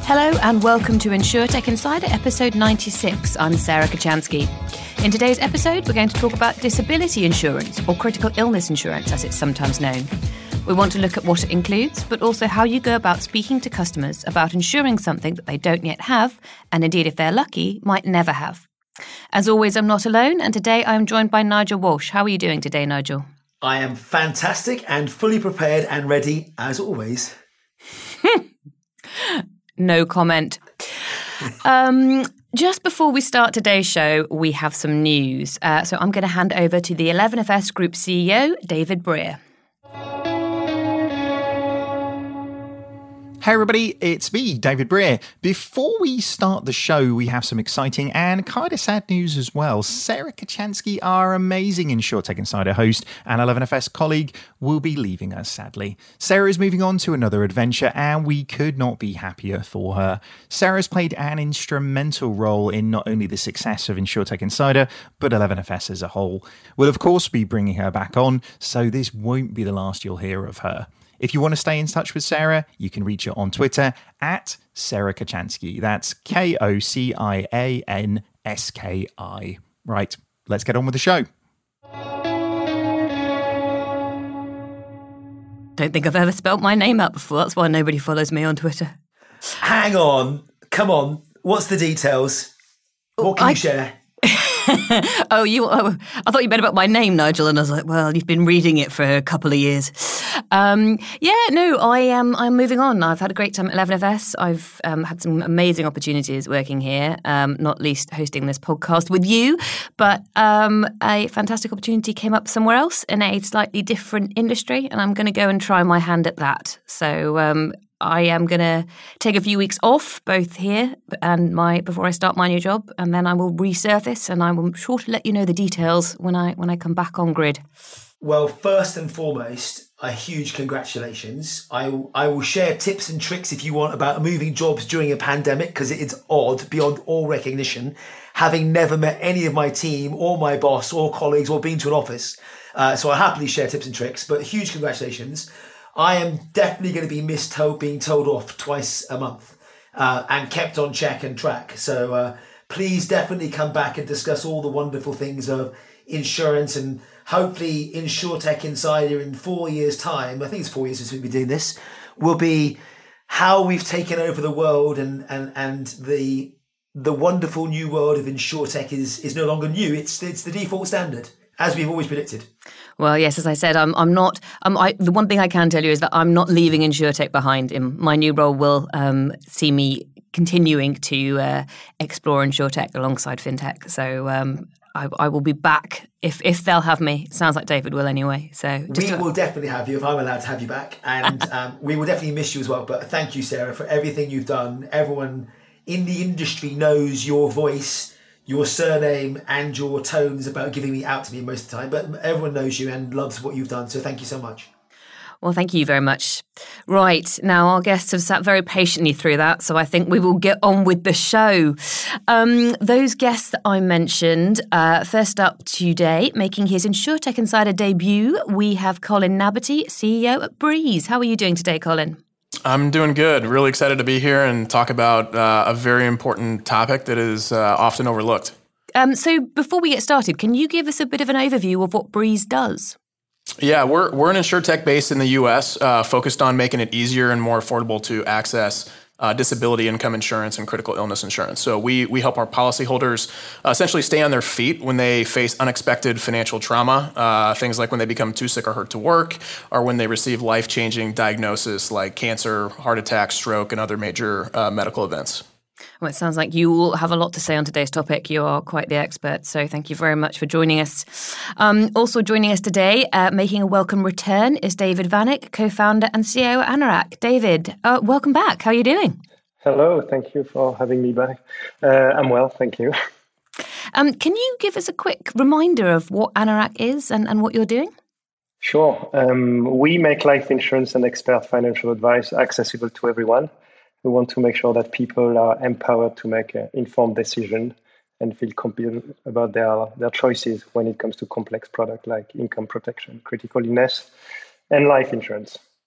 Hello and welcome to InsurTech Insider, episode 96. I'm Sarah Kocianski. In today's episode, we're going to talk about disability insurance, or critical illness insurance as it's sometimes known. We want to look at what it includes, but also how you go about speaking to customers about insuring something that they don't yet have, and indeed, if they're lucky, might never have. As always, I'm not alone, and today I'm joined by Nigel Walsh. How are you doing today, Nigel? I am fantastic and fully prepared and ready, as always. No comment. Just before we start today's show, we have some news. So I'm going to hand over to the 11FS Group CEO, David Brear. Hey everybody, it's me, David Brear. Before we start the show, we have some exciting and kind of sad news as well. Sarah Kocianski, our amazing InsurTech Insider host and 11FS colleague, will be leaving us, sadly. Sarah is moving on to another adventure, and we could not be happier for her. Sarah's played an instrumental role in not only the success of InsurTech Insider, but 11FS as a whole. We'll, of course, be bringing her back on, so this won't be the last you'll hear of her. If you want to stay in touch with Sarah, you can reach her on Twitter at Sarah Kocianski. That's KOCIANSKI. Right, let's get on with the show. Don't think I've ever spelt my name out before. That's why nobody follows me on Twitter. Hang on. Come on. What's the details? What can you share? I thought you meant about my name, Nigel, and I was like, well, you've been reading it for a couple of years. I'm moving on. I've had a great time at 11FS. I've had some amazing opportunities working here, not least hosting this podcast with you, but a fantastic opportunity came up somewhere else in a slightly different industry, and I'm going to go and try my hand at that. So I am going to take a few weeks off, both here and before I start my new job, and then I will resurface, and I will be sure to let you know the details when I come back on grid. Well, first and foremost, a huge congratulations. I will share tips and tricks if you want about moving jobs during a pandemic, because it is odd beyond all recognition, having never met any of my team or my boss or colleagues or been to an office. So I'll happily share tips and tricks, but huge congratulations. I am definitely going to be being told off twice a month and kept on check and track. So please definitely come back and discuss all the wonderful things of insurance, and hopefully InsurTech Insider in 4 years' time, I think it's 4 years since we've been doing this, will be how we've taken over the world, and the wonderful new world of InsurTech is no longer new. It's the default standard, as we've always predicted. Well, yes, as I said, I'm not. The one thing I can tell you is that I'm not leaving InsurTech behind. My new role will see me continuing to explore InsurTech alongside FinTech. So I will be back if they'll have me. Sounds like David will anyway. So we will definitely have you if I'm allowed to have you back, and we will definitely miss you as well. But thank you, Sarah, for everything you've done. Everyone in the industry knows your voice, your surname, and your tones about giving me out to me most of the time, but everyone knows you and loves what you've done, so thank you so much. Well, thank you very much. Right, now our guests have sat very patiently through that, so I think we will get on with the show. Those guests that I mentioned, first up today, making his InsurTech Insider debut, we have Colin Naberty, CEO at Breeze. How are you doing today, Colin? I'm doing good. Really excited to be here and talk about a very important topic that is often overlooked. So before we get started, can you give us a bit of an overview of what Breeze does? Yeah, we're an insurtech based in the U.S., focused on making it easier and more affordable to access disability income insurance and critical illness insurance. So we help our policyholders essentially stay on their feet when they face unexpected financial trauma, things like when they become too sick or hurt to work, or when they receive life-changing diagnosis like cancer, heart attack, stroke, and other major medical events. Well, it sounds like you all have a lot to say on today's topic. You are quite the expert, so thank you very much for joining us. Also joining us today, making a welcome return, is David Vanek, co-founder and CEO at Anorak. David, welcome back. How are you doing? Hello, thank you for having me back. I'm well, thank you. Can you give us a quick reminder of what Anorak is and what you're doing? Sure. We make life insurance and expert financial advice accessible to everyone. We want to make sure that people are empowered to make an informed decision and feel confident about their choices when it comes to complex products like income protection, critical illness, and life insurance.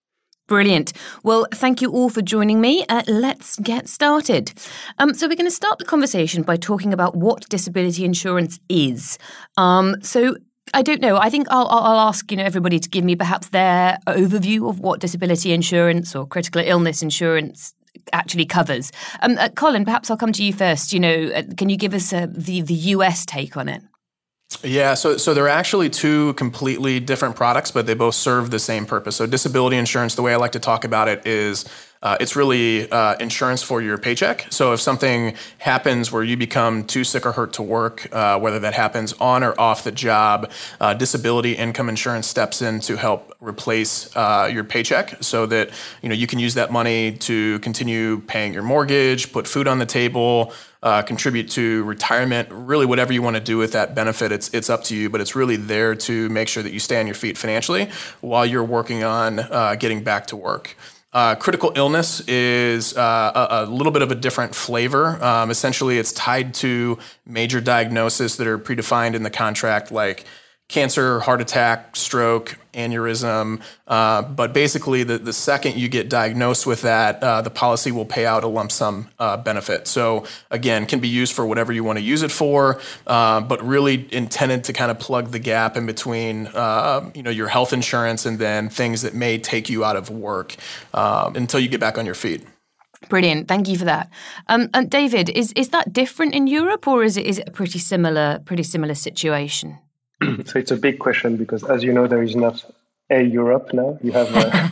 Brilliant. Well, thank you all for joining me. Let's get started. So we're going to start the conversation by talking about what disability insurance is. So I don't know. I think I'll ask everybody to give me perhaps their overview of what disability insurance or critical illness insurance actually covers. Colin, perhaps I'll come to you first. Can you give us the US take on it? Yeah, so they're actually two completely different products, but they both serve the same purpose. So disability insurance, the way I like to talk about it is it's really insurance for your paycheck. So if something happens where you become too sick or hurt to work, whether that happens on or off the job, disability income insurance steps in to help replace your paycheck so that you can use that money to continue paying your mortgage, put food on the table, contribute to retirement, really whatever you want to do with that benefit, it's up to you, but it's really there to make sure that you stay on your feet financially while you're working on getting back to work. Critical illness is a little bit of a different flavor. Essentially, it's tied to major diagnoses that are predefined in the contract, like cancer, heart attack, stroke, aneurysm. But basically, the second you get diagnosed with that, the policy will pay out a lump sum benefit. So again, can be used for whatever you want to use it for, but really intended to kind of plug the gap in between, your health insurance and then things that may take you out of work until you get back on your feet. Brilliant. Thank you for that. And David, is that different in Europe, or is it a pretty similar situation? So it's a big question because, as you know, there is not a Europe now. You have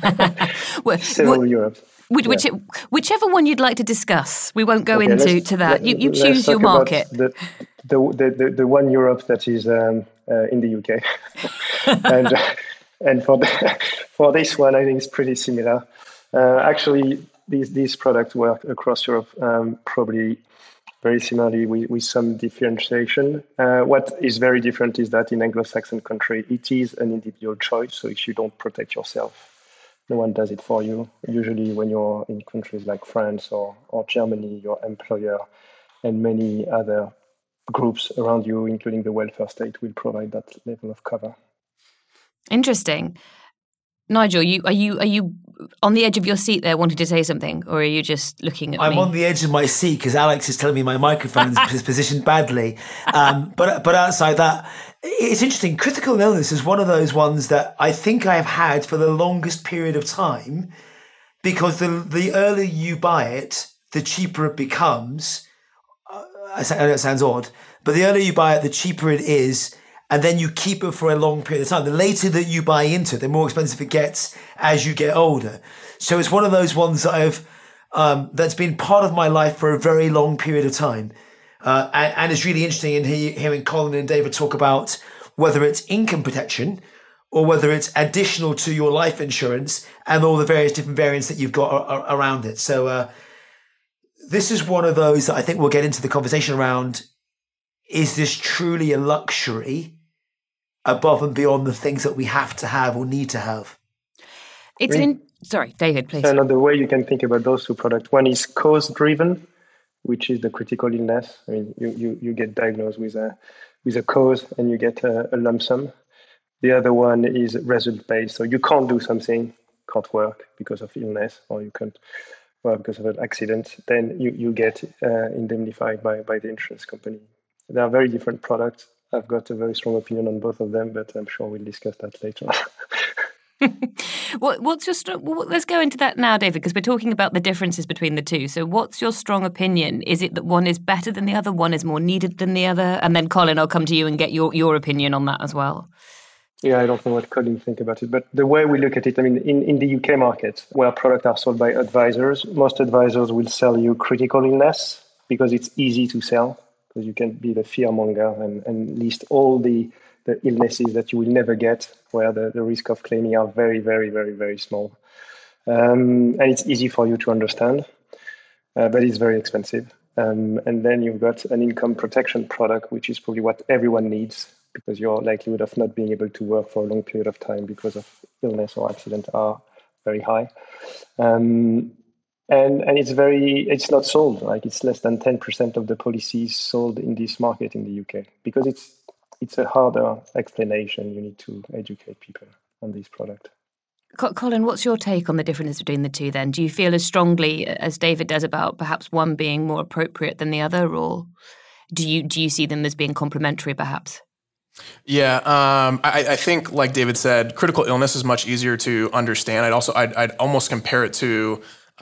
several Europe. Whichever one you'd like to discuss. We won't go into that. You choose your market. The one Europe that is in the UK. and for this one, I think it's pretty similar. Actually, these products work across Europe probably very similarly with some differentiation. What is very different is that in Anglo-Saxon country, it is an individual choice. So if you don't protect yourself, no one does it for you. Usually when you're in countries like France or Germany, your employer and many other groups around you, including the welfare state, will provide that level of cover. Interesting. Nigel, are you on the edge of your seat there wanting to say something, or are you just looking at me? I'm on the edge of my seat because Alex is telling me my microphone is positioned badly. But outside that, it's interesting. Critical illness is one of those ones that I think I've had for the longest period of time because the earlier you buy it, the cheaper it becomes. I know it sounds odd, but the earlier you buy it, the cheaper it is. And then you keep it for a long period of time. The later that you buy into it, the more expensive it gets as you get older. So it's one of those ones that that's been part of my life for a very long period of time. And it's really interesting in hearing Colin and David talk about whether it's income protection or whether it's additional to your life insurance and all the various different variants that you've got around it. So this is one of those that I think we'll get into the conversation around. Is this truly a luxury above and beyond the things that we have to have or need to have? Sorry, David, please. Another way you can think about those two products. One is cause-driven, which is the critical illness. I mean, you get diagnosed with a cause and you get a lump sum. The other one is result-based. So you can't do something, can't work because of illness, or you can't work because of an accident. Then you get indemnified by the insurance company. They are very different products. I've got a very strong opinion on both of them, but I'm sure we'll discuss that later. What's your let's go into that now, David, because we're talking about the differences between the two. So what's your strong opinion? Is it that one is better than the other, one is more needed than the other? And then, Colin, I'll come to you and get your opinion on that as well. Yeah, I don't know what Colin think about it, but the way we look at it, I mean, in the UK market, where products are sold by advisors, most advisors will sell you critical illness because it's easy to sell. Because you can be the fearmonger and list all the illnesses that you will never get, where the risk of claiming are very, very, very, very small. And it's easy for you to understand, but it's very expensive. And then you've got an income protection product, which is probably what everyone needs, because your likelihood of not being able to work for a long period of time because of illness or accident are very high. And it's not sold, like it's less than 10% of the policies sold in this market in the UK, because it's a harder explanation. You need to educate people on this product. Colin, what's your take on the difference between the two then? Do you feel as strongly as David does about perhaps one being more appropriate than the other, or do you see them as being complementary perhaps? Yeah, I think, like David said, critical illness is much easier to understand. I'd almost compare it to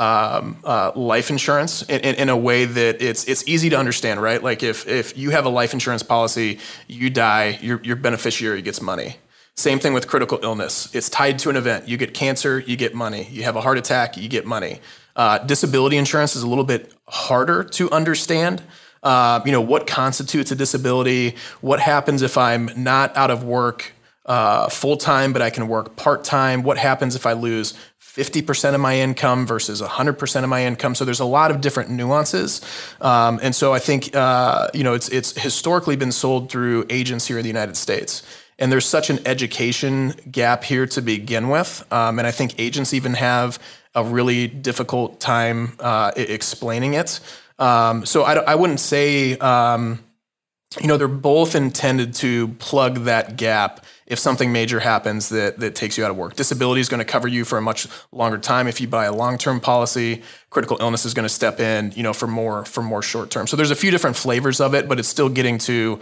life insurance in a way that it's easy to understand, right? Like if you have a life insurance policy, you die, your beneficiary gets money. Same thing with critical illness. It's tied to an event. You get cancer, you get money. You have a heart attack, you get money. Disability insurance is a little bit harder to understand. What constitutes a disability? What happens if I'm not out of work full-time, but I can work part-time? What happens if I lose 50% of my income versus 100% of my income? So there's a lot of different nuances. And so I think, it's historically been sold through agents here in the United States. And there's such an education gap here to begin with. And I think agents even have a really difficult time explaining it. So I wouldn't say, they're both intended to plug that gap if something major happens that takes you out of work. Disability is going to cover you for a much longer time. If you buy a long-term policy, critical illness is going to step in, for more short-term. So there's a few different flavors of it, but it's still getting to,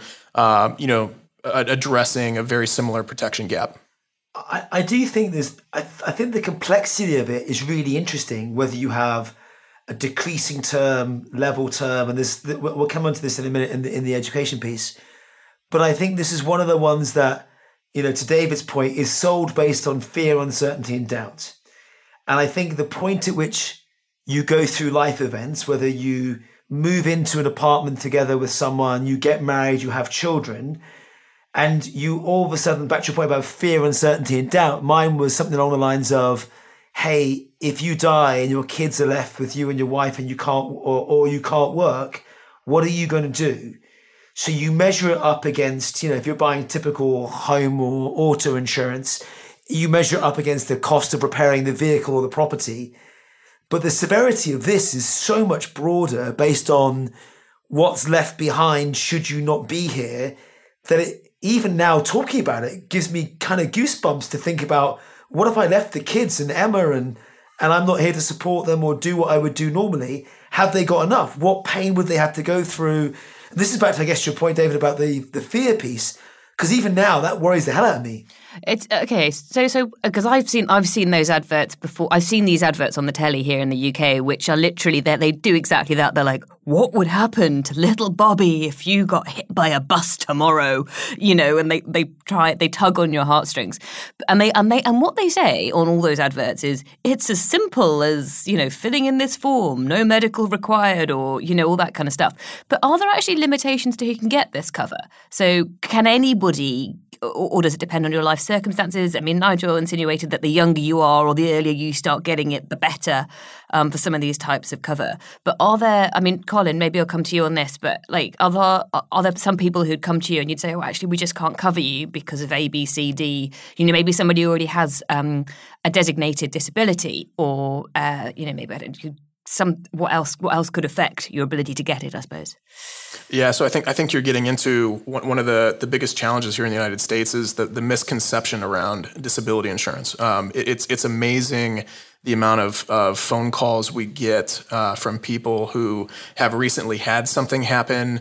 addressing a very similar protection gap. I do think I think the complexity of it is really interesting, whether you have a decreasing term, level term, and we'll come on to this in a minute in the education piece. But I think this is one of the ones that, to David's point, is sold based on fear, uncertainty, and doubt. And I think the point at which you go through life events, whether you move into an apartment together with someone, you get married, you have children, and you all of a sudden, back to your point about fear, uncertainty, and doubt, mine was something along the lines of, hey, if you die and your kids are left with you and your wife and you can't, or you can't work, what are you going to do? So you measure it up against, if you're buying typical home or auto insurance, you measure it up against the cost of repairing the vehicle or the property. But the severity of this is so much broader based on what's left behind should you not be here, that even now talking about it gives me kind of goosebumps to think about, what if I left the kids and Emma and I'm not here to support them or do what I would do normally? Have they got enough? What pain would they have to go through? This is back to, I guess, your point, David, about the fear piece. Because even now, that worries the hell out of me. It's okay. So because I've seen those adverts before. I've seen these adverts on the telly here in the UK, which are literally they do exactly that. They're like, what would happen to little Bobby if you got hit by a bus tomorrow? And they tug on your heartstrings, and what they say on all those adverts is it's as simple as filling in this form, no medical required, or all that kind of stuff. But are there actually limitations to who can get this cover? So can anybody? Or does it depend on your life circumstances? I mean, Nigel insinuated that the younger you are or the earlier you start getting it, the better for some of these types of cover. But are there, Colin, maybe I'll come to you on this, but are there some people who'd come to you and you'd say, oh, actually, we just can't cover you because of A, B, C, D? Maybe somebody who already has a designated disability or, maybe, I don't know, what else could affect your ability to get it, I suppose? Yeah, so I think you're getting into one of the biggest challenges here in the United States is the misconception around disability insurance. It's amazing the amount of phone calls we get from people who have recently had something happen,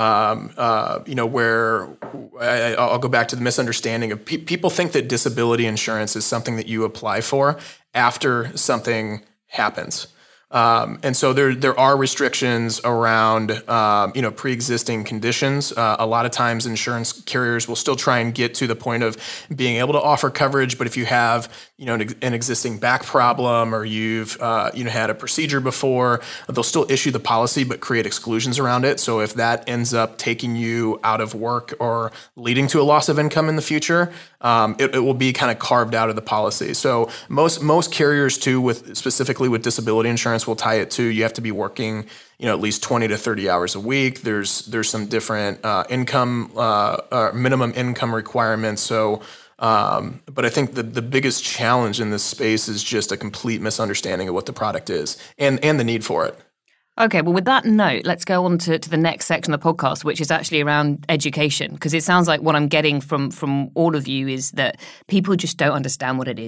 where I'll go back to the misunderstanding of people think that disability insurance is something that you apply for after something happens. And so there are restrictions around, pre-existing conditions. A lot of times insurance carriers will still try and get to the point of being able to offer coverage. But if you have, an existing back problem or you've, had a procedure before, they'll still issue the policy, but create exclusions around it. So if that ends up taking you out of work or leading to a loss of income in the future, it will be kind of carved out of the policy. So most carriers too, specifically with disability insurance, will tie it to you have to be working, at least 20 to 30 hours a week. There's some different income, minimum income requirements. So, but I think the biggest challenge in this space is just a complete misunderstanding of what the product is and the need for it. Okay, well, with that note, let's go on to the next section of the podcast, which is actually around education, because it sounds like what I'm getting from all of you is that people just don't understand what it is.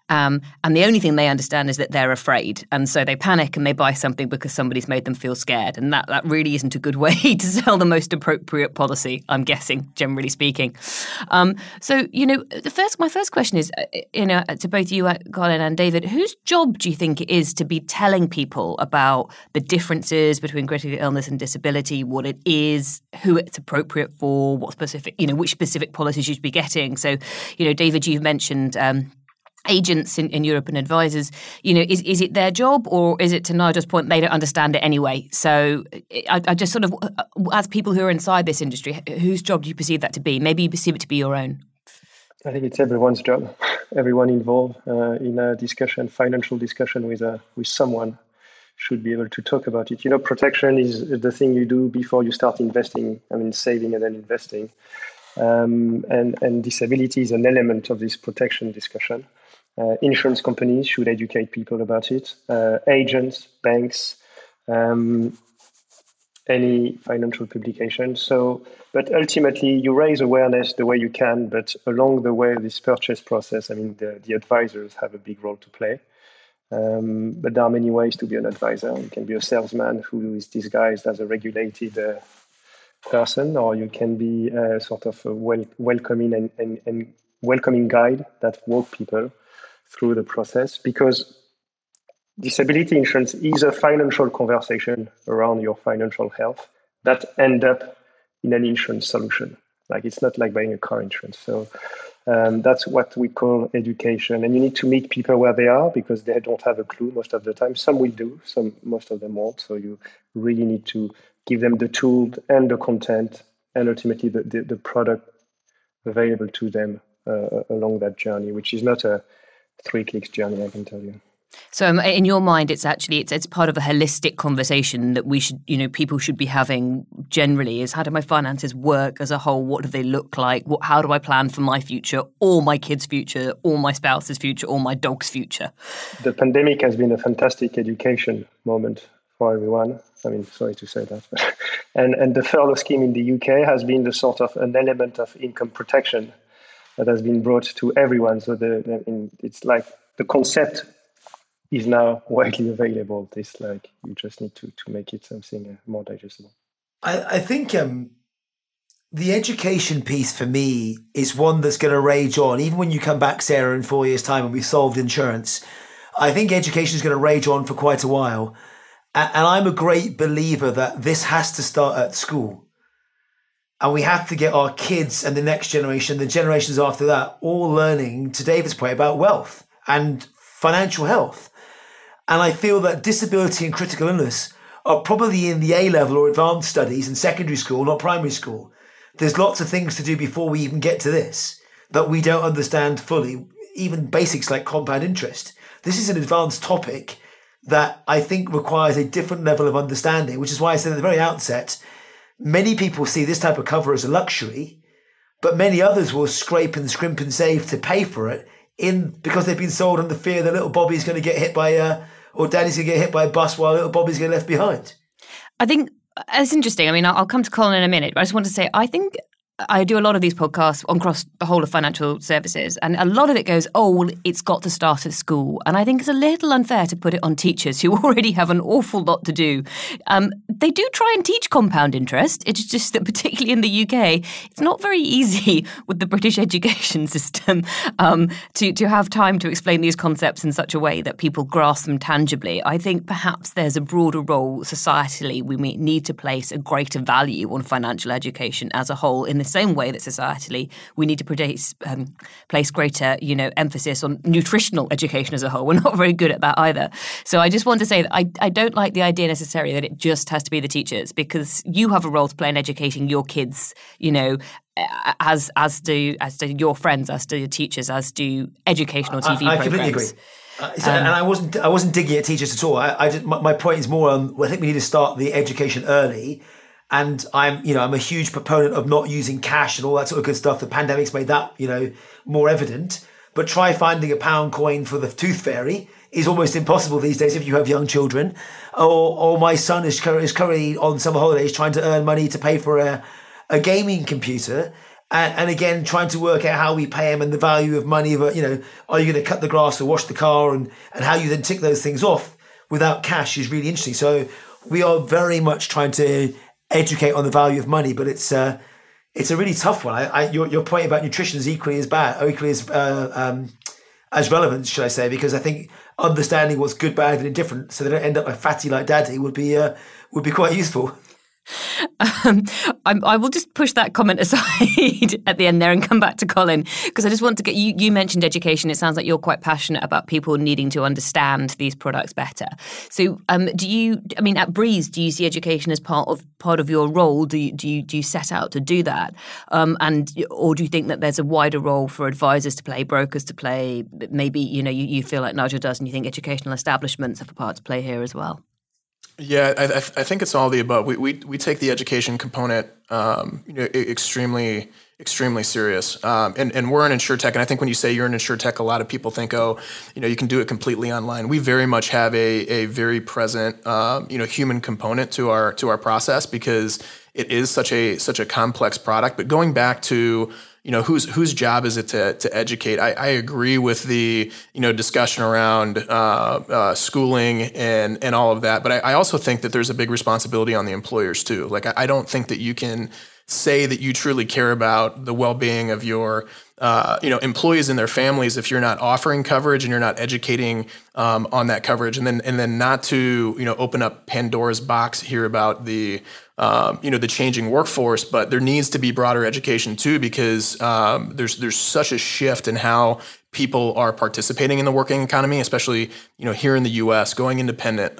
And the only thing they understand is that they're afraid. And so they panic and they buy something because somebody's made them feel scared. And that really isn't a good way to sell the most appropriate policy, I'm guessing, generally speaking. So, my first question is, to both you, Colin and David, whose job do you think it is to be telling people about the differences between critical illness and disability, what it is, who it's appropriate for, what specific, which specific policies you should be getting? So, David, you've mentioned agents in Europe and advisors. Is it their job, or is it, to Nigel's point, they don't understand it anyway? So I just sort of, as people who are inside this industry, whose job do you perceive that to be? Maybe you perceive it to be your own. I think it's everyone's job. Everyone involved in a discussion, financial discussion with someone, should be able to talk about it. Protection is the thing you do before you start investing. Saving and then investing. And disability is an element of this protection discussion. Insurance companies should educate people about it. Agents, banks, any financial publication. But ultimately, you raise awareness the way you can. But along the way, this purchase process, the advisors have a big role to play. But there are many ways to be an advisor. You can be a salesman who is disguised as a regulated person, or you can be sort of a welcoming and welcoming guide that walk people through the process, because disability insurance is a financial conversation around your financial health that end up in an insurance solution. Like, it's not like buying a car insurance. So that's what we call education. And you need to meet people where they are, because they don't have a clue most of the time. Some will do, most of them won't. So you really need to give them the tools and the content, and ultimately the product available to them along that journey, which is not a 3 clicks journey, I can tell you. So in your mind, it's part of a holistic conversation that we should, people should be having generally, is how do my finances work as a whole? What do they look like? How do I plan for my future, or my kids' future, or my spouse's future, or my dog's future? The pandemic has been a fantastic education moment for everyone. Sorry to say that. And the furlough scheme in the UK has been the sort of an element of income protection that has been brought to everyone. So it's like the concept is now widely available. It's like you just need to make it something more digestible. I think the education piece for me is one that's going to rage on. Even when you come back, Sarah, in 4 years' time and we've solved insurance, I think education is going to rage on for quite a while. And I'm a great believer that this has to start at school. And we have to get our kids and the next generation, the generations after that, all learning, to David's point, about wealth and financial health. And I feel that disability and critical illness are probably in the A-level or advanced studies in secondary school, not primary school. There's lots of things to do before we even get to this that we don't understand fully, even basics like compound interest. This is an advanced topic that I think requires a different level of understanding, which is why I said at the very outset, many people see this type of cover as a luxury, but many others will scrape and scrimp and save to pay for it because they've been sold on the fear that little Bobby's going to get hit by or Daddy's going to get hit by a bus while little Bobby's going to get left behind. I think it's interesting. I'll come to Colin in a minute, but I just want to say, I think I do a lot of these podcasts across the whole of financial services, and a lot of it goes, it's got to start at school. And I think it's a little unfair to put it on teachers who already have an awful lot to do. They do try and teach compound interest. It's just that particularly in the UK, it's not very easy with the British education system to have time to explain these concepts in such a way that people grasp them tangibly. I think perhaps there's a broader role societally. We need to place a greater value on financial education as a whole, in the same way that societally we need to place greater, emphasis on nutritional education as a whole. We're not very good at that either. So I just want to say that I don't like the idea necessarily that it just has to be the teachers, because you have a role to play in educating your kids, as do your friends, as do your teachers, as do educational TV programs. I completely agree. And I wasn't digging at teachers at all. My point is more on, I think we need to start the education early. And I'm a huge proponent of not using cash and all that sort of good stuff. The pandemic's made that, more evident. But try finding a pound coin for the tooth fairy is almost impossible these days if you have young children. Or my son is currently on summer holidays trying to earn money to pay for a gaming computer. And again, trying to work out how we pay them and the value of money. Are you going to cut the grass or wash the car, and how you then tick those things off without cash is really interesting. So we are very much trying to educate on the value of money, but it's a really tough one. Your point about nutrition is equally as relevant, should I say? Because I think understanding what's good, bad, and indifferent, so they don't end up like fatty like daddy, would be quite useful. I will just push that comment aside at the end there and come back to Colin, because I just want to get you mentioned education. It sounds like you're quite passionate about people needing to understand these products better. So at Breeze, do you see education as part of your role? Do you set out to do that? Or do you think that there's a wider role for advisors to play, brokers to play? Maybe, you feel like Nigel does, and you think educational establishments have a part to play here as well? Yeah, I think it's all the above. We take the education component, extremely serious. And we're an InsurTech, and I think when you say you're an InsurTech, a lot of people think, you can do it completely online. We very much have a very present, human component to our process, because it is such a complex product. But going back to whose job is it to educate? I agree with the discussion around schooling and all of that, but I also think that there's a big responsibility on the employers too. Like I don't think that you can say that you truly care about the well-being of your employees and their families if you're not offering coverage and you're not educating on that coverage, and then not to open up Pandora's box here about the changing workforce, but there needs to be broader education too, because there's such a shift in how people are participating in the working economy, especially here in the U.S., going independent,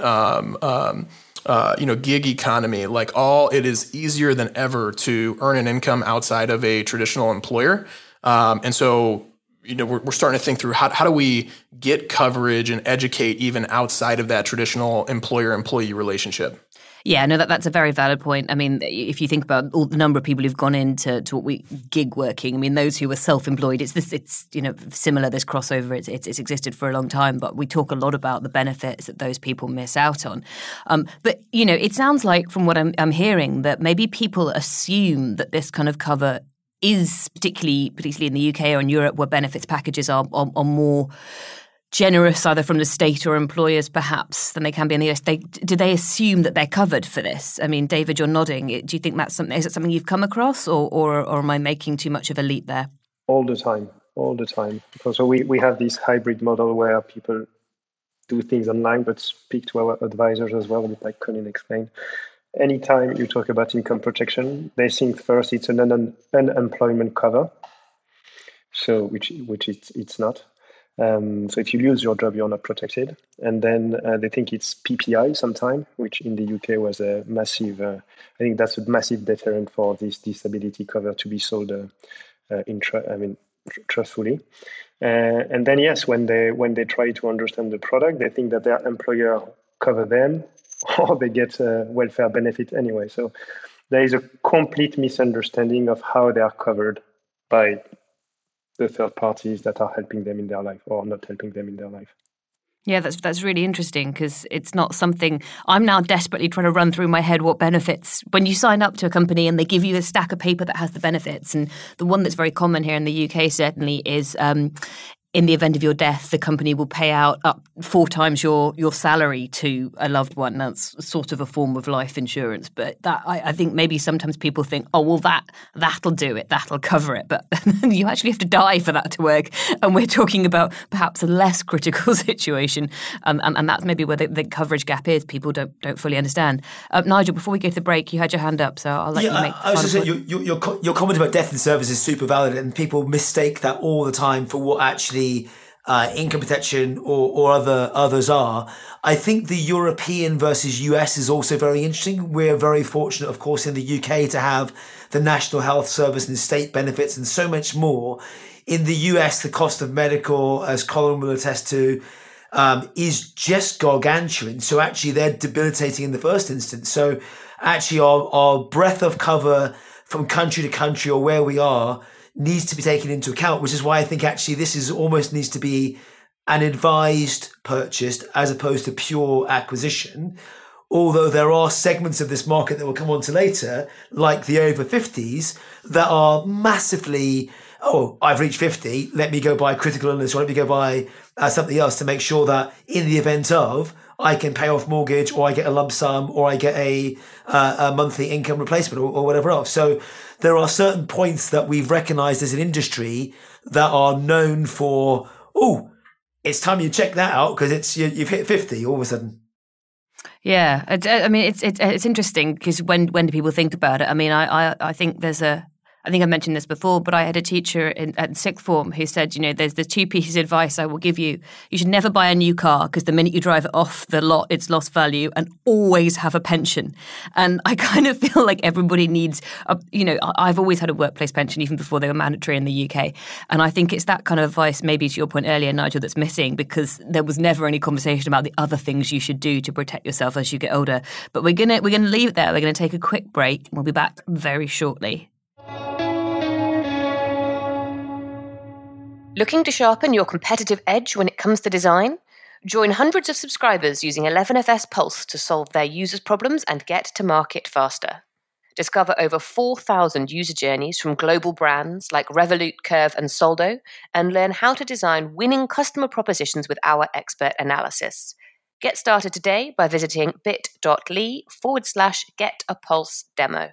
gig economy. It is easier than ever to earn an income outside of a traditional employer, and so we're starting to think through how do we get coverage and educate even outside of that traditional employer-employee relationship. Yeah, no, that's a very valid point. I mean, if you think about all the number of people who've gone into what we gig working, I mean, those who were self-employed, it's similar, this crossover, it's existed for a long time, but we talk a lot about the benefits that those people miss out on. But it sounds like from what I'm hearing that maybe people assume that this kind of cover is particularly in the UK or in Europe, where benefits packages are more generous either from the state or employers perhaps than they can be in the US. Do they assume that they're covered for this? I mean, David, you're nodding. Do you think is it something you've come across, or am I making too much of a leap there? All the time. Because we have this hybrid model where people do things online but speak to our advisors as well, like Colin explained. Anytime you talk about income protection, they think first it's an unemployment cover, so which it's not. So if you lose your job, you're not protected. And then they think it's PPI sometime, which in the UK was a massive, I think that's a massive deterrent for this disability cover to be sold trustfully. And then, yes, when they try to understand the product, they think that their employer cover them or they get welfare benefit anyway. So there is a complete misunderstanding of how they are covered by the third parties that are helping them in their life or not helping them in their life. Yeah, that's really interesting, because it's not something I'm now desperately trying to run through my head what benefits. When you sign up to a company and they give you a stack of paper that has the benefits, and the one that's very common here in the UK certainly is in the event of your death, the company will pay out up 4 times your salary to a loved one. That's sort of a form of life insurance. But that I think maybe sometimes people think, oh, well, that'll do it. That'll cover it. But you actually have to die for that to work. And we're talking about perhaps a less critical situation. And that's maybe where the coverage gap is. People don't fully understand. Nigel, before we go to the break, you had your hand up, so I'll let you make the I was just saying, your comment about death in service is super valid, and people mistake that all the time for what actually income protection or others are. I think the European versus US is also very interesting. We're very fortunate, of course, in the UK to have the National Health Service and state benefits and so much more. In the US, the cost of medical, as Colin will attest to, is just gargantuan. So actually they're debilitating in the first instance. So actually our breadth of cover from country to country or where we are needs to be taken into account, which is why I think actually this is almost needs to be an advised purchase as opposed to pure acquisition. Although there are segments of this market that we'll come on to later, like the over 50s, that are massively, oh, I've reached 50, let me go buy critical illness, or let me go buy something else to make sure that in the event of, I can pay off mortgage, or I get a lump sum, or I get a monthly income replacement, or whatever else. So there are certain points that we've recognized as an industry that are known for, oh, it's time you check that out because you've hit 50 all of a sudden. Yeah, I mean, it's interesting because when do people think about it? I mean, I think I think I mentioned this before, but I had a teacher at sixth form who said, there's the two pieces of advice I will give you. You should never buy a new car because the minute you drive it off the lot, it's lost value, and always have a pension. And I kind of feel like everybody needs, I've always had a workplace pension even before they were mandatory in the UK. And I think it's that kind of advice, maybe to your point earlier, Nigel, that's missing because there was never any conversation about the other things you should do to protect yourself as you get older. But we're gonna leave it there. We're going to take a quick break. We'll be back very shortly. Looking to sharpen your competitive edge when it comes to design? Join hundreds of subscribers using 11FS Pulse to solve their users' problems and get to market faster. Discover over 4,000 user journeys from global brands like Revolut, Curve, and Soldo, and learn how to design winning customer propositions with our expert analysis. Get started today by visiting bit.ly/getapulse-demo.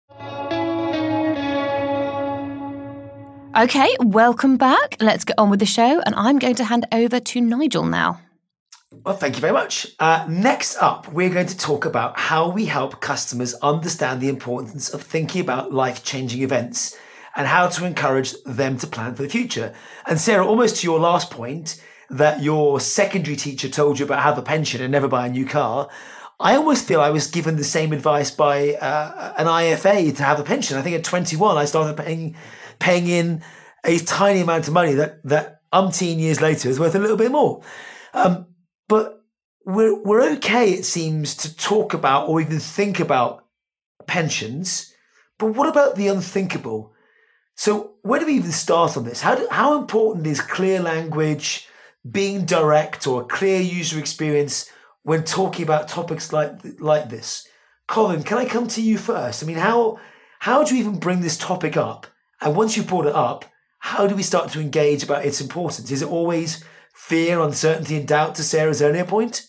Okay, welcome back. Let's get on with the show, and I'm going to hand over to Nigel now. Well, thank you very much. Next up, we're going to talk about how we help customers understand the importance of thinking about life-changing events and how to encourage them to plan for the future. And Sarah, almost to your last point, that your secondary teacher told you about have a pension and never buy a new car, I almost feel I was given the same advice by an IFA to have a pension. I think at 21, I started paying in a tiny amount of money that umpteen years later is worth a little bit more. But we're okay, it seems, to talk about or even think about pensions. But what about the unthinkable? So where do we even start on this? How important is clear language, being direct, or a clear user experience when talking about topics like this? Colin, can I come to you first? I mean, how do you even bring this topic up? And once you've brought it up, how do we start to engage about its importance? Is it always fear, uncertainty, and doubt, to Sarah's earlier point?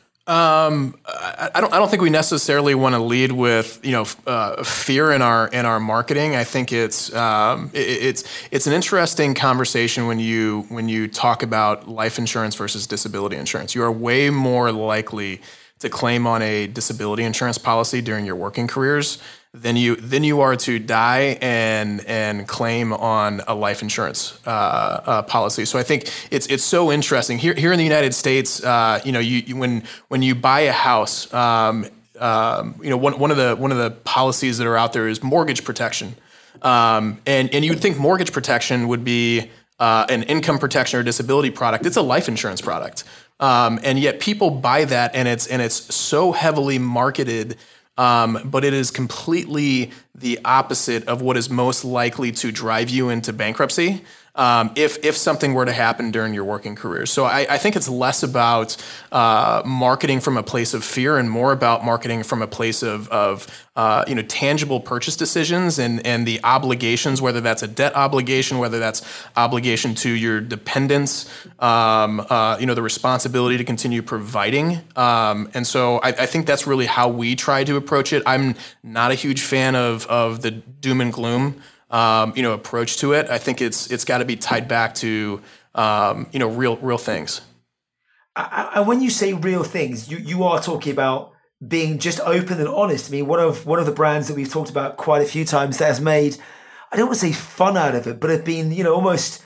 I don't think we necessarily want to lead with fear in our marketing. I think it's an interesting conversation when you talk about life insurance versus disability insurance. You are way more likely to claim on a disability insurance policy during your working careers than you are to die and claim on a life insurance policy. So I think it's so interesting here in the United States. When you buy a house, one of the policies that are out there is mortgage protection, and you would think mortgage protection would be an income protection or disability product. It's a life insurance product, and yet people buy that, and it's so heavily marketed. But it is completely the opposite of what is most likely to drive you into bankruptcy if something were to happen during your working career. So I think it's less about marketing from a place of fear and more about marketing from a place of tangible purchase decisions and the obligations, whether that's a debt obligation, whether that's obligation to your dependents, the responsibility to continue providing. And so I think that's really how we try to approach it. I'm not a huge fan of the doom and gloom approach to it. I think it's got to be tied back to real things. And when you say real things, you are talking about being just open and honest. I mean, one of the brands that we've talked about quite a few times that has made, I don't want to say fun out of it, but have been almost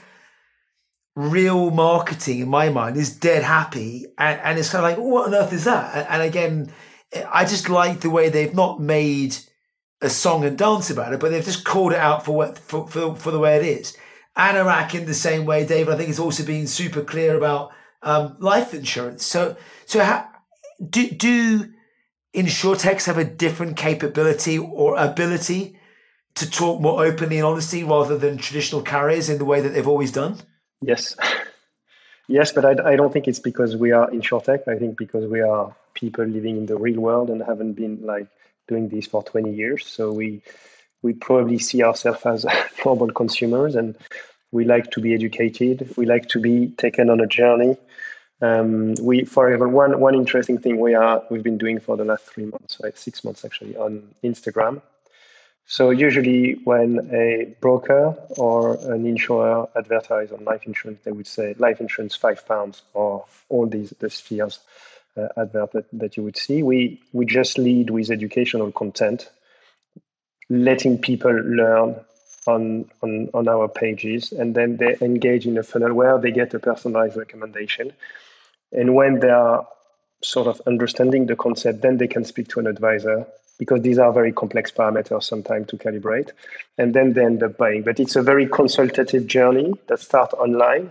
real marketing in my mind is Dead Happy, and it's kind of like, what on earth is that? And again, I just like the way they've not made a song and dance about it, but they've just called it out for the way it is. Anorak in the same way, David, I think has also been super clear about life insurance. So how, do insurtechs have a different capability or ability to talk more openly and honestly rather than traditional carriers in the way that they've always done? Yes. Yes, but I don't think it's because we are insurtech. I think because we are people living in the real world and haven't been like doing this for 20 years. So we probably see ourselves as normal consumers, and we like to be educated. We like to be taken on a journey. For example, one interesting thing we've been doing for the last 3 months, right, 6 months actually, on Instagram. So usually when a broker or an insurer advertise on life insurance, they would say life insurance £5 or all the spheres advert that you would see. We just lead with educational content, letting people learn on our pages, and then they engage in a funnel where they get a personalized recommendation. And when they are sort of understanding the concept, then they can speak to an advisor, because these are very complex parameters sometimes to calibrate, and then they end up buying. But it's a very consultative journey that starts online,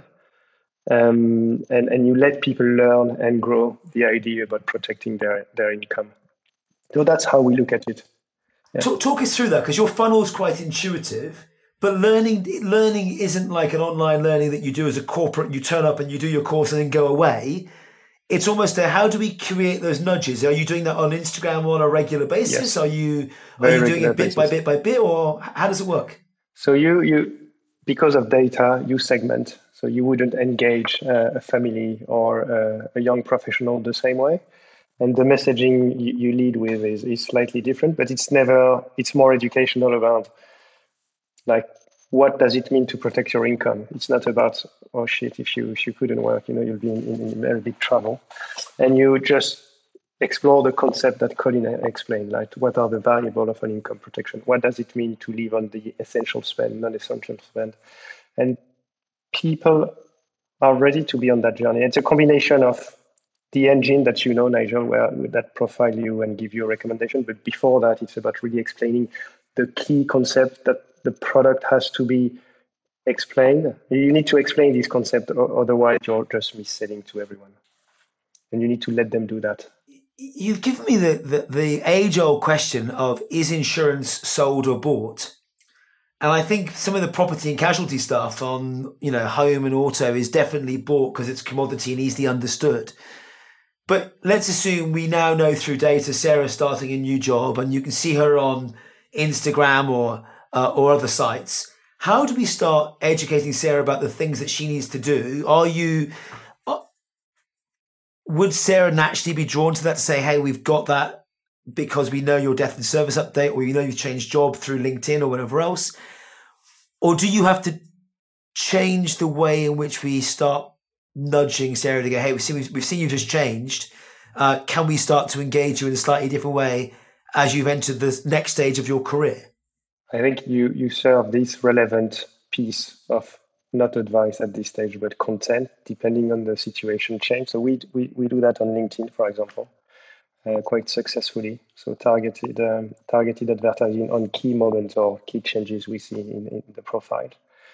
and you let people learn and grow the idea about protecting their income. So that's how we look at it. Yeah. Talk us through that, because your funnel is quite intuitive, but learning isn't like an online learning that you do as a corporate. You turn up and you do your course and then go away. It's almost how do we create those nudges? Are you doing that on Instagram on a regular basis? Yes. Are you doing it bit by bit, or how does it work? So you because of data, you segment. So you wouldn't engage a family or a young professional the same way. And the messaging you lead with is slightly different, but it's more educational about like, what does it mean to protect your income? It's not about, oh shit, if you couldn't work, you'll be in very big trouble. And you just explore the concept that Colin explained, like what are the variables of an income protection? What does it mean to live on the essential spend, non-essential spend? And people are ready to be on that journey. It's a combination of the engine that Nigel, that profile you and give you a recommendation. But before that, it's about really explaining the key concept that the product has to be explained. You need to explain this concept, otherwise you're just misselling to everyone. And you need to let them do that. You've given me the age-old question of, is insurance sold or bought? And I think some of the property and casualty stuff on, home and auto is definitely bought because it's commodity and easily understood. But let's assume we now know through data Sarah's starting a new job and you can see her on Instagram or other sites. How do we start educating Sarah about the things that she needs to do? Would Sarah naturally be drawn to that to say, hey, we've got that because we know your death and service update, or you've changed job through LinkedIn or whatever else? Or do you have to change the way in which we start nudging Sarah to go, hey, we've seen you just changed. Can we start to engage you in a slightly different way as you've entered the next stage of your career? I think you serve this relevant piece of not advice at this stage, but content, depending on the situation change. So we do that on LinkedIn, for example, quite successfully. So targeted advertising on key moments or key changes we see in the profile.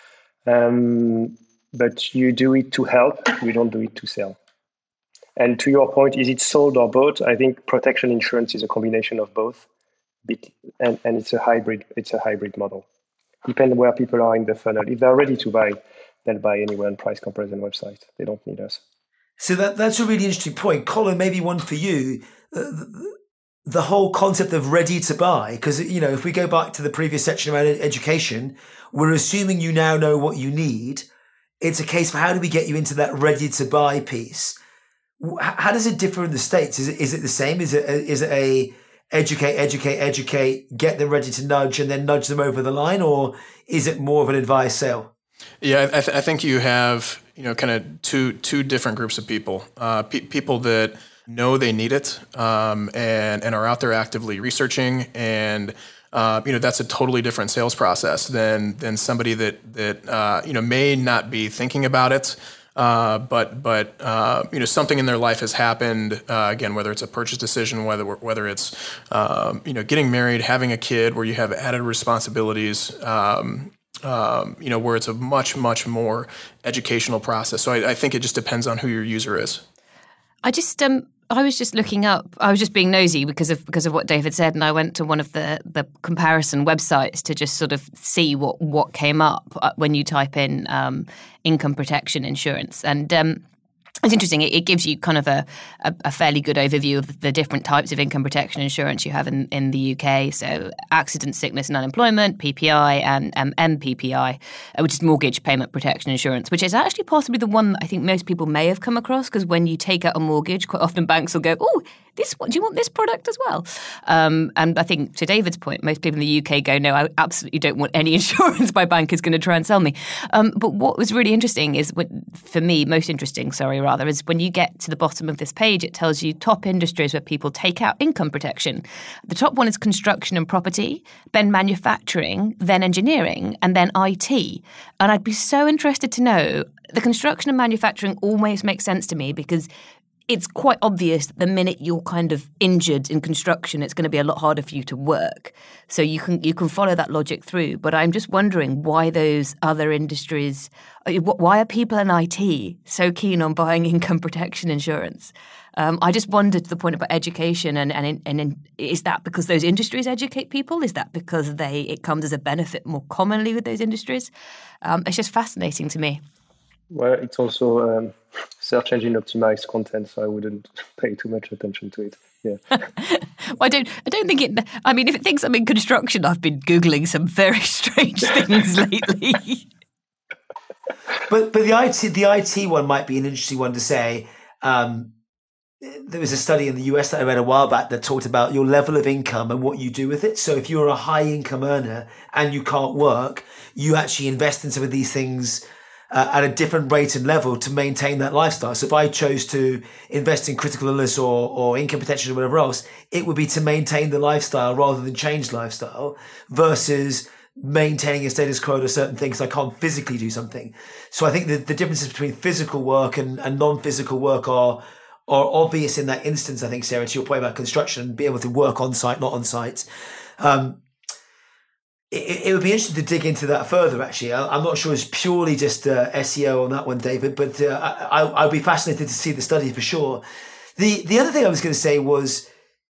But you do it to help. We don't do it to sell. And to your point, is it sold or bought? I think protection insurance is a combination of both. And it's a hybrid model. Depending where people are in the funnel. If they're ready to buy, they'll buy anywhere on price comparison website. They don't need us. So that's a really interesting point. Colin, maybe one for you. The whole concept of ready to buy, because, if we go back to the previous section around education, we're assuming you now know what you need. It's a case of how do we get you into that ready to buy piece? How does it differ in the States? Is it the same? Is it a educate, get them ready to nudge and then nudge them over the line? Or is it more of an advice sale? Yeah, I think you have, kind of two different groups of people. People that know they need it and are out there actively researching, and that's a totally different sales process than somebody that may not be thinking about it. But something in their life has happened, again, whether it's a purchase decision, whether it's, getting married, having a kid where you have added responsibilities, where it's a much, much more educational process. So I think it just depends on who your user is. I was just looking up. I was just being nosy because of what David said, and I went to one of the comparison websites to just sort of see what came up when you type in income protection insurance. And It's interesting. It gives you kind of a fairly good overview of the different types of income protection insurance you have in the UK. So accident, sickness and unemployment, PPI and MPPI, which is mortgage payment protection insurance, which is actually possibly the one that I think most people may have come across, because when you take out a mortgage, quite often banks will go, oh, this one, do you want this product as well? And I think to David's point, most people in the UK go, no, I absolutely don't want any insurance my bank is going to try and sell me. But what was really interesting is, for me, most interesting, is when you get to the bottom of this page, it tells you top industries where people take out income protection. The top one is construction and property, then manufacturing, then engineering, and then IT. And I'd be so interested to know, the construction and manufacturing almost makes sense to me, because it's quite obvious that the minute you're kind of injured in construction, it's going to be a lot harder for you to work. So you can follow that logic through. But I'm just wondering why those other industries, why are people in IT so keen on buying income protection insurance? I just wondered to the point about education, and is that because those industries educate people? Is that because it comes as a benefit more commonly with those industries? It's just fascinating to me. Well, it's also search engine optimized content, so I wouldn't pay too much attention to it. Yeah. Well, I don't think it. I mean, if it thinks I'm in construction, I've been Googling some very strange things lately. But the IT one might be an interesting one to say. There was a study in the US that I read a while back that talked about your level of income and what you do with it. So if you're a high income earner and you can't work, you actually invest in some of these things at a different rate and level to maintain that lifestyle. So if I chose to invest in critical illness or income protection or whatever else, it would be to maintain the lifestyle rather than change lifestyle, versus maintaining a status quo to certain things. I can't physically do something. So I think the differences between physical work and non-physical work are obvious in that instance. I think, Sarah, to your point about construction, be able to work on site, not on site. It would be interesting to dig into that further, actually. I'm not sure it's purely just SEO on that one, David, but I'd be fascinated to see the study for sure. The other thing I was going to say was,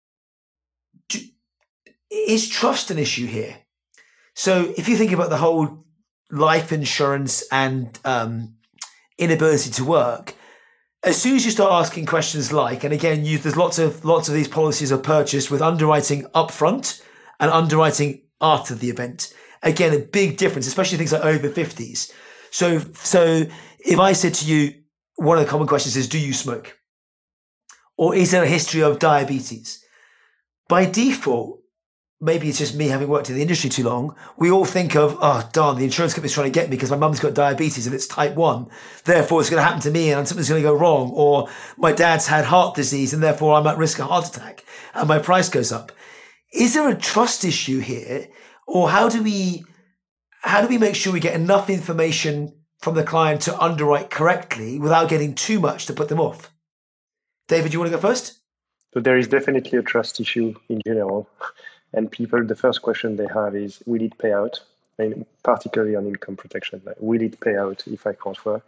is trust an issue here? So if you think about the whole life insurance and inability to work, as soon as you start asking questions like, and again, there's lots of these policies are purchased with underwriting upfront and underwriting after the event. Again, a big difference, especially things like over 50s. So if I said to you, one of the common questions is, do you smoke? Or is there a history of diabetes? By default, maybe it's just me having worked in the industry too long, we all think of, oh, darn, the insurance company's trying to get me because my mum's got diabetes and it's type 1. Therefore, it's going to happen to me and something's going to go wrong. Or my dad's had heart disease and therefore I'm at risk of heart attack and my price goes up. Is there a trust issue here, or how do we make sure we get enough information from the client to underwrite correctly without getting too much to put them off? David, you want to go first? So there is definitely a trust issue in general, and people, the first question they have is, will it pay out? I mean, particularly on income protection, like, will it pay out if I can't work?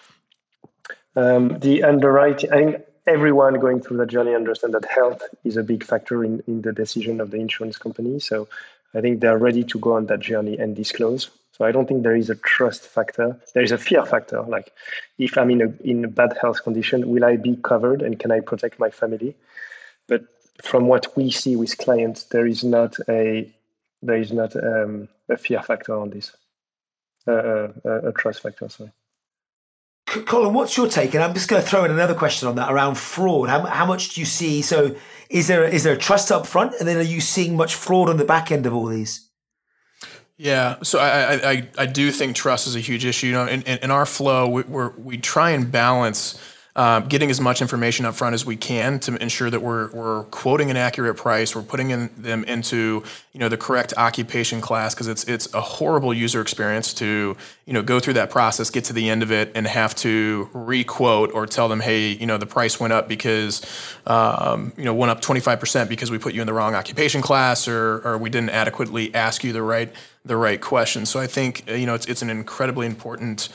The underwriting, I think everyone going through that journey understands that health is a big factor in the decision of the insurance company. So I think they're ready to go on that journey and disclose. So I don't think there is a trust factor. There is a fear factor. Like, if I'm in a bad health condition, will I be covered and can I protect my family? But from what we see with clients, there is not a fear factor on this, a trust factor. Sorry. Colin, what's your take? And I'm just going to throw in another question on that around fraud. How much do you see? So is there a trust up front, and then are you seeing much fraud on the back end of all these? Yeah, so I do think trust is a huge issue. You know, in our flow, we try and balance getting as much information up front as we can to ensure that we're quoting an accurate price, we're putting them into the correct occupation class, because it's a horrible user experience to go through that process, get to the end of it, and have to re-quote or tell them, hey, the price went up because went up 25% because we put you in the wrong occupation class, or we didn't adequately ask you the right question. So I think it's an incredibly important.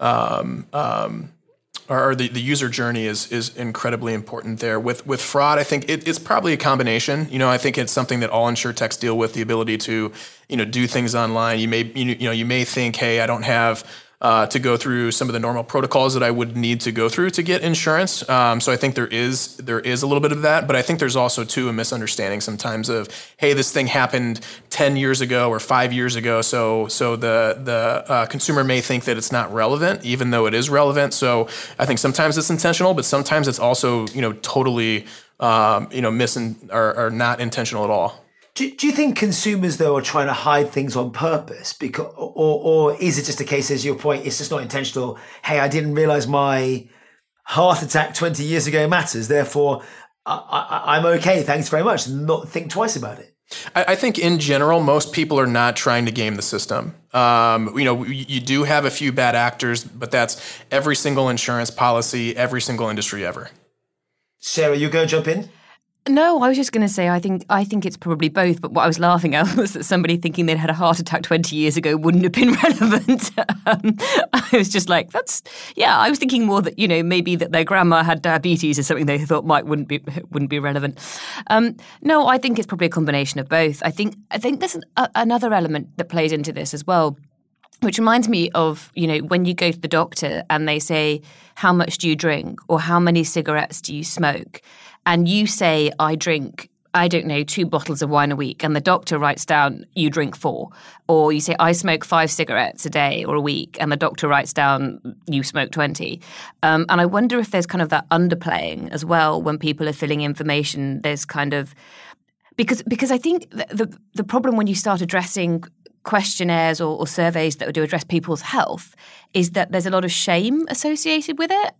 Or the user journey is incredibly important there. With fraud, I think it's probably a combination. I think it's something that all insurtechs deal with, the ability to do things online. You may think, hey, I don't have to go through some of the normal protocols that I would need to go through to get insurance. So I think there is a little bit of that, but I think there's also too a misunderstanding sometimes of, hey, this thing happened 10 years ago or 5 years ago, so the consumer may think that it's not relevant, even though it is relevant. So I think sometimes it's intentional, but sometimes it's also totally or not intentional at all. Do you think consumers, though, are trying to hide things on purpose? Because, or is it just a case, as your point, it's just not intentional? Hey, I didn't realize my heart attack 20 years ago matters. Therefore, I'm okay. Thanks very much. Not think twice about it. I think in general, most people are not trying to game the system. You do have a few bad actors, but that's every single insurance policy, every single industry ever. Sarah, you going to jump in? No, I was just going to say, I think it's probably both. But what I was laughing at was that somebody thinking they'd had a heart attack 20 years ago wouldn't have been relevant. I was just like, I was thinking more that, maybe that their grandma had diabetes or something they thought wouldn't be relevant. No, I think it's probably a combination of both. I think there's another element that plays into this as well, which reminds me of, when you go to the doctor and they say, how much do you drink or how many cigarettes do you smoke? And you say, I drink, 2 bottles of wine a week. And the doctor writes down, you drink 4. Or you say, I smoke 5 cigarettes a day or a week. And the doctor writes down, you smoke 20. And I wonder if there's kind of that underplaying as well when people are filling information. There's kind of, because I think the problem when you start addressing questionnaires or surveys that do address people's health is that there's a lot of shame associated with it.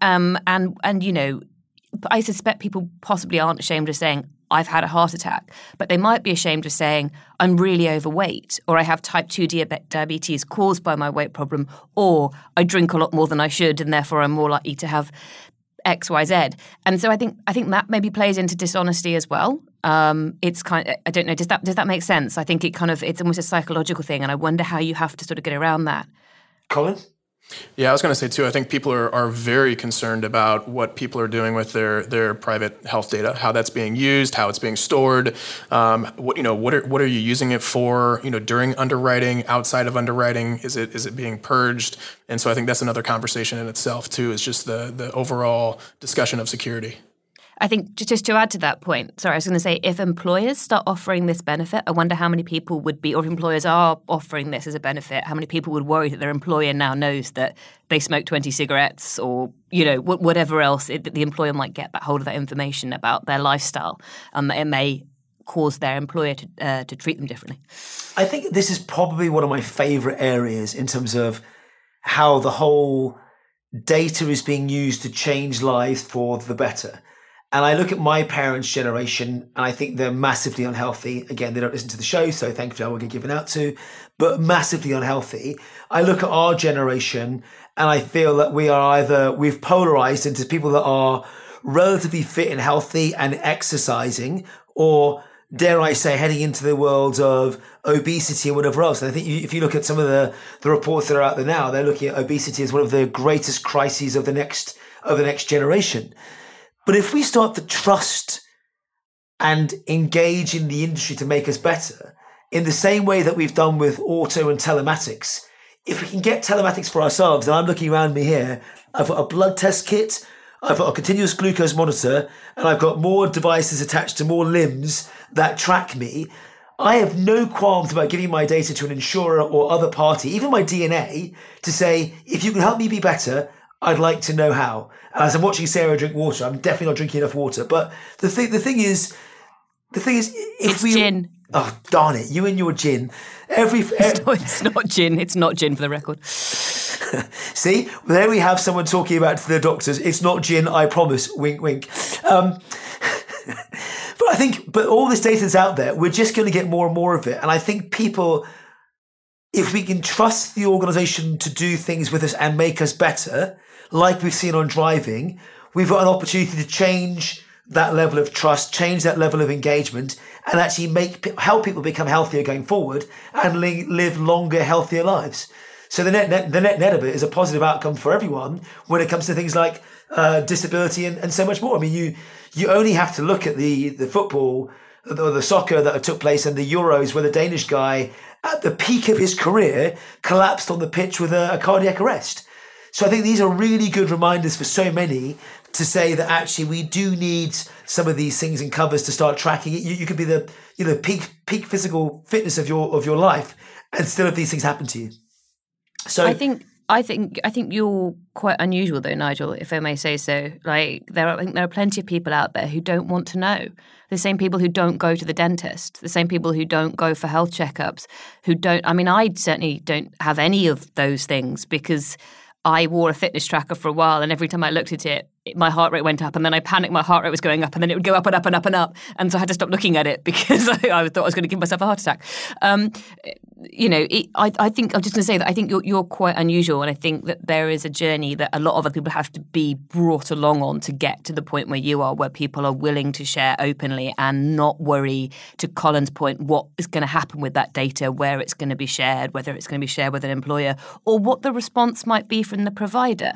I suspect people possibly aren't ashamed of saying, I've had a heart attack, but they might be ashamed of saying, I'm really overweight, or I have type 2 diabetes caused by my weight problem, or I drink a lot more than I should, and therefore I'm more likely to have X, Y, Z. And so I think that maybe plays into dishonesty as well. It's kind of, I don't know, does that make sense? I think it's almost a psychological thing, and I wonder how you have to sort of get around that. Colin? Yeah, I was going to say too, I think people are very concerned about what people are doing with their private health data, how that's being used, how it's being stored, what are you using it for, during underwriting, outside of underwriting, is it being purged? And so I think that's another conversation in itself too, is just the overall discussion of security. I think just to add to that point, I was going to say, if employers start offering this benefit, I wonder how many people would be, or if employers are offering this as a benefit, how many people would worry that their employer now knows that they smoke 20 cigarettes or, whatever else, that the employer might get that hold of that information about their lifestyle. It may cause their employer to treat them differently. I think this is probably one of my favorite areas in terms of how the whole data is being used to change lives for the better. And I look at my parents' generation and I think they're massively unhealthy. Again, they don't listen to the show, so thankfully I won't get given out to, but massively unhealthy. I look at our generation and I feel that we've polarized into people that are relatively fit and healthy and exercising, or dare I say, heading into the world of obesity and whatever else. And I think if you look at some of the reports that are out there now, they're looking at obesity as one of the greatest crises of the next generation. But if we start to trust and engage in the industry to make us better, in the same way that we've done with auto and telematics, if we can get telematics for ourselves, and I'm looking around me here, I've got a blood test kit, I've got a continuous glucose monitor, and I've got more devices attached to more limbs that track me. I have no qualms about giving my data to an insurer or other party, even my DNA, to say, if you can help me be better, I'd like to know how. As I'm watching Sarah drink water, I'm definitely not drinking enough water. But the thing is, if it's gin. Oh, darn it! You and your gin. It's not gin. It's not gin, for the record. See, there we have someone talking about to the doctors. It's not gin, I promise. Wink, wink. But all this data is out there. We're just going to get more and more of it. And I think people, if we can trust the organisation to do things with us and make us better, like we've seen on driving, we've got an opportunity to change that level of trust, change that level of engagement, and actually help people become healthier going forward and live longer, healthier lives. So the net of it is a positive outcome for everyone when it comes to things like disability and so much more. I mean, you only have to look at the football or the soccer that took place in the Euros, where the Danish guy at the peak of his career, collapsed on the pitch with a cardiac arrest. So I think these are really good reminders for so many to say that actually we do need some of these things in covers to start tracking it. You could be the peak physical fitness of your life, and still have these things happen to you. So I think you're quite unusual though, Nigel, if I may say so. Like there are plenty of people out there who don't want to know. The same people who don't go to the dentist, the same people who don't go for health checkups, I certainly don't have any of those things because I wore a fitness tracker for a while, and every time I looked at it, my heart rate went up, and then I panicked my heart rate was going up, and then it would go up and up and up and up. And so I had to stop looking at it because I thought I was going to give myself a heart attack. I think I'm just going to say that I think you're quite unusual, and I think that there is a journey that a lot of other people have to be brought along on to get to the point where you are, where people are willing to share openly and not worry, to Colin's point, what is going to happen with that data, where it's going to be shared, whether it's going to be shared with an employer, or what the response might be from the provider.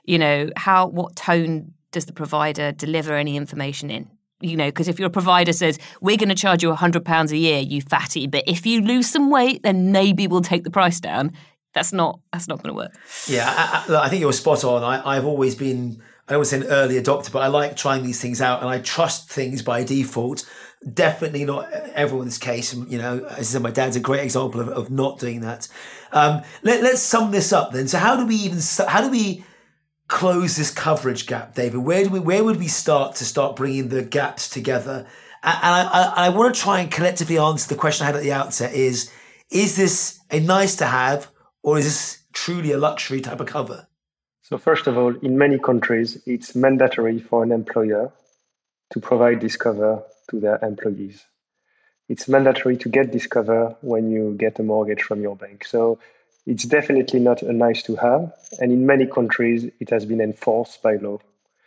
What tone does the provider deliver any information in? Because if your provider says, we're going to charge you £100 a year, you fatty, but if you lose some weight, then maybe we'll take the price down. That's not going to work. Yeah, I think you're spot on. I've always been, I don't want to say an early adopter, but I like trying these things out, and I trust things by default. Definitely not everyone's case. As I said, my dad's a great example of not doing that. Let's sum this up then. So how do we close this coverage gap, David? Where would we start bringing the gaps together? And I want to try and collectively answer the question I had at the outset: is this a nice to have, or is this truly a luxury type of cover? So first of all, in many countries, it's mandatory for an employer to provide this cover to their employees. It's mandatory to get this cover when you get a mortgage from your bank. So it's definitely not a nice to have. And in many countries, it has been enforced by law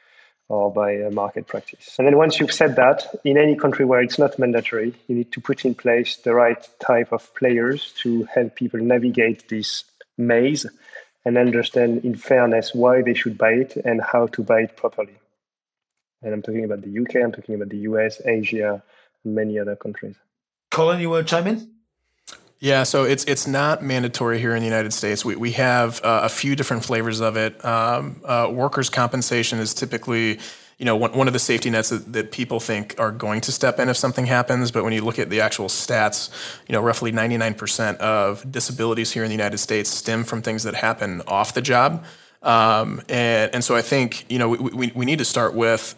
or by market practice. And then once you've said that, in any country where it's not mandatory, you need to put in place the right type of players to help people navigate this maze and understand in fairness why they should buy it and how to buy it properly. And I'm talking about the UK, I'm talking about the US, Asia, and many other countries. Colin, you want to chime in? Yeah, so it's not mandatory here in the United States. We have a few different flavors of it. Workers' compensation is typically, one of the safety nets that people think are going to step in if something happens. But when you look at the actual stats, roughly 99% of disabilities here in the United States stem from things that happen off the job. And so I think, we need to start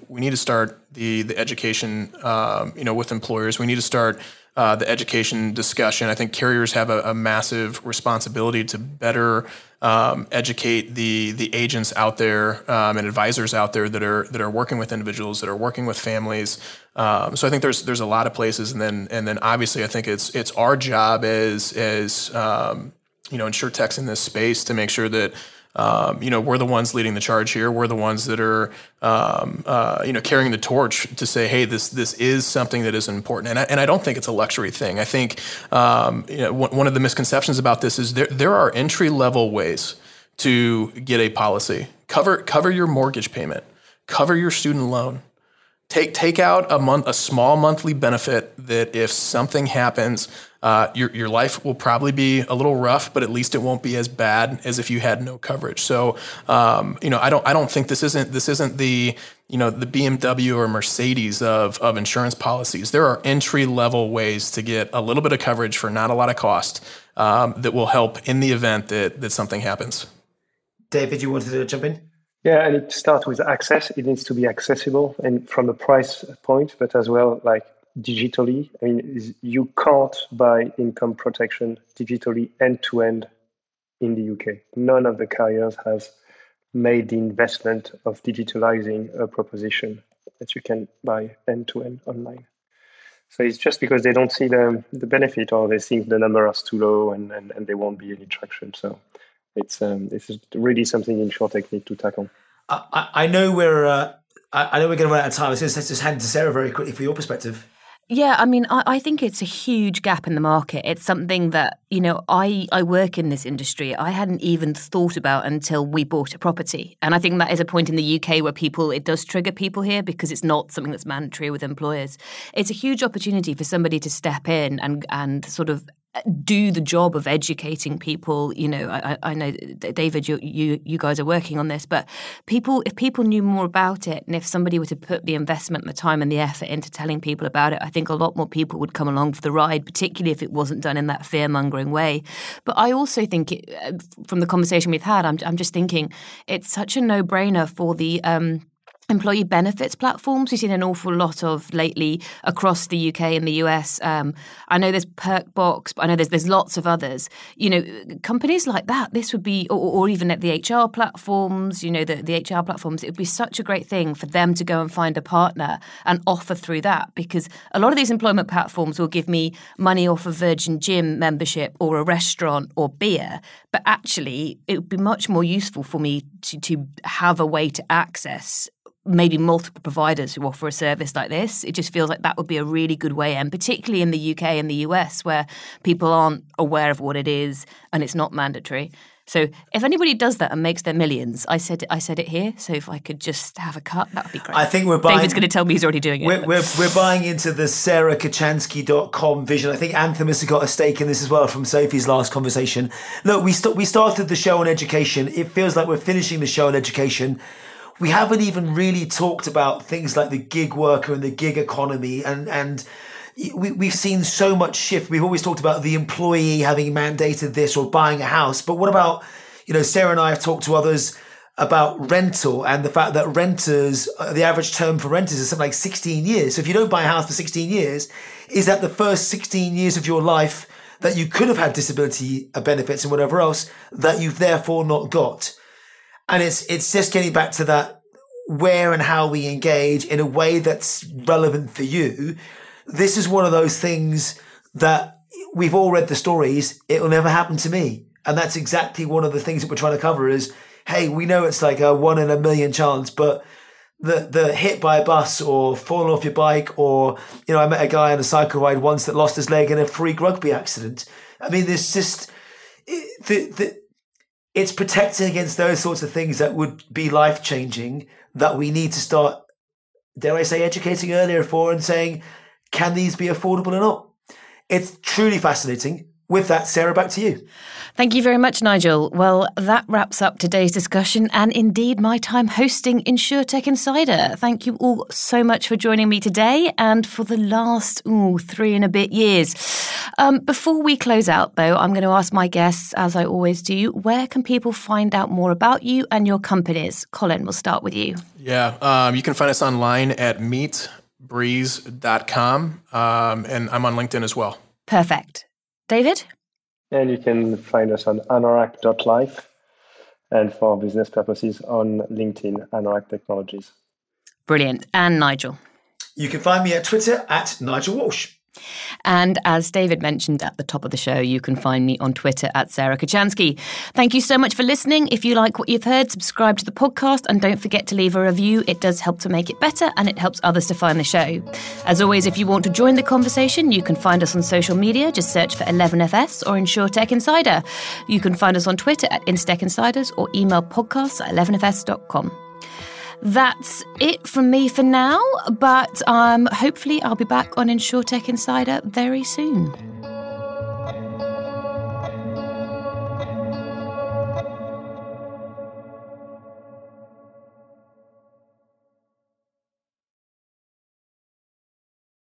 the education, with employers. We need to start the education discussion. I think carriers have a massive responsibility to better educate the agents out there and advisors out there that are working with individuals, that are working with families. So I think there's a lot of places, and then obviously I think it's our job as insurtechs in this space to make sure that we're the ones leading the charge here. We're the ones that are, carrying the torch to say, hey, this is something that is important. And I don't think it's a luxury thing. I think, one of the misconceptions about this is there are entry level ways to get a policy. Cover your mortgage payment, cover your student loan. Take out a small monthly benefit that if something happens, your life will probably be a little rough, but at least it won't be as bad as if you had no coverage. So, I don't think this isn't the BMW or Mercedes of insurance policies. There are entry level ways to get a little bit of coverage for not a lot of cost that will help in the event that something happens. David, you wanted to jump in? Yeah, and it starts with access. It needs to be accessible, and from a price point, but as well, like digitally. I mean, you can't buy income protection digitally end-to-end in the UK. None of the carriers has made the investment of digitalizing a proposition that you can buy end-to-end online. So it's just because they don't see the benefit, or they think the number is too low and there won't be any traction. So it's really something InsurTech need to tackle. I know we're going to run out of time. So let's just hand to Sarah very quickly for your perspective. Yeah, I mean, I think it's a huge gap in the market. It's something that, I work in this industry. I hadn't even thought about until we bought a property. And I think that is a point in the UK where it does trigger people here because it's not something that's mandatory with employers. It's a huge opportunity for somebody to step in and sort of do the job of educating people. You know, I know, David, you guys are working on this, but if people knew more about it, and if somebody were to put the investment, the time and the effort into telling people about it, I think a lot more people would come along for the ride, particularly if it wasn't done in that fear-mongering way. But I also think, from the conversation we've had, I'm just thinking it's such a no-brainer for the employee benefits platforms. We've seen an awful lot of lately across the UK and the US. I know there's Perkbox, but I know there's lots of others. You know, companies like that, this would be, or even at the HR platforms, you know, the HR platforms, it would be such a great thing for them to go and find a partner and offer through that, because a lot of these employment platforms will give me money off a Virgin Gym membership or a restaurant or beer, but actually it would be much more useful for me to have a way to access maybe multiple providers who offer a service like this. It just feels like that would be a really good way, and particularly in the UK and the US where people aren't aware of what it is and it's not mandatory. So if anybody does that and makes their millions, I said it here, so if I could just have a cut, that would be great. I think we're buying... David's going to tell me he's already doing it. We're buying into the SarahKocianski.com vision. I think Anthem has got a stake in this as well from Sophie's last conversation. Look, we started the show on education. It feels like we're finishing the show on education. We haven't even really talked about things like the gig worker and the gig economy, and we've seen so much shift. We've always talked about the employee having mandated this or buying a house, but what about, you know, Sarah and I have talked to others about rental and the fact that renters, the average term for renters is something like 16 years. So if you don't buy a house for 16 years, is that the first 16 years of your life that you could have had disability benefits and whatever else that you've therefore not got? And it's just getting back to that where and how we engage in a way that's relevant for you. This is one of those things that we've all read the stories. It will never happen to me. And that's exactly one of the things that we're trying to cover is, hey, we know it's like a 1 in a million chance, but the hit by a bus or falling off your bike, or, you know, I met a guy on a cycle ride once that lost his leg in a freak rugby accident. I mean, there's just... It's protecting against those sorts of things that would be life-changing that we need to start, dare I say, educating earlier for and saying, can these be affordable or not? It's truly fascinating. With that, Sarah, back to you. Thank you very much, Nigel. Well, that wraps up today's discussion and indeed my time hosting InsurTech Insider. Thank you all so much for joining me today and for the last 3 and a bit years. Before we close out, though, I'm going to ask my guests, as I always do, where can people find out more about you and your companies? Colin, we'll start with you. Yeah, you can find us online at meetbreeze.com, and I'm on LinkedIn as well. Perfect. David? And you can find us on anorak.life, and for business purposes on LinkedIn, Anorak Technologies. Brilliant. And Nigel? You can find me at Twitter at Nigel Walsh. And as David mentioned at the top of the show, you can find me on Twitter at Sarah Kocianski. Thank you so much for listening. If you like what you've heard, subscribe to the podcast and don't forget to leave a review. It does help to make it better and it helps others to find the show. As always, if you want to join the conversation, you can find us on social media. Just search for 11FS or InsurTech Insider. You can find us on Twitter at InsurTech Insiders or email podcasts@11fs.com. That's it from me for now, but hopefully I'll be back on InsurTech Insider very soon.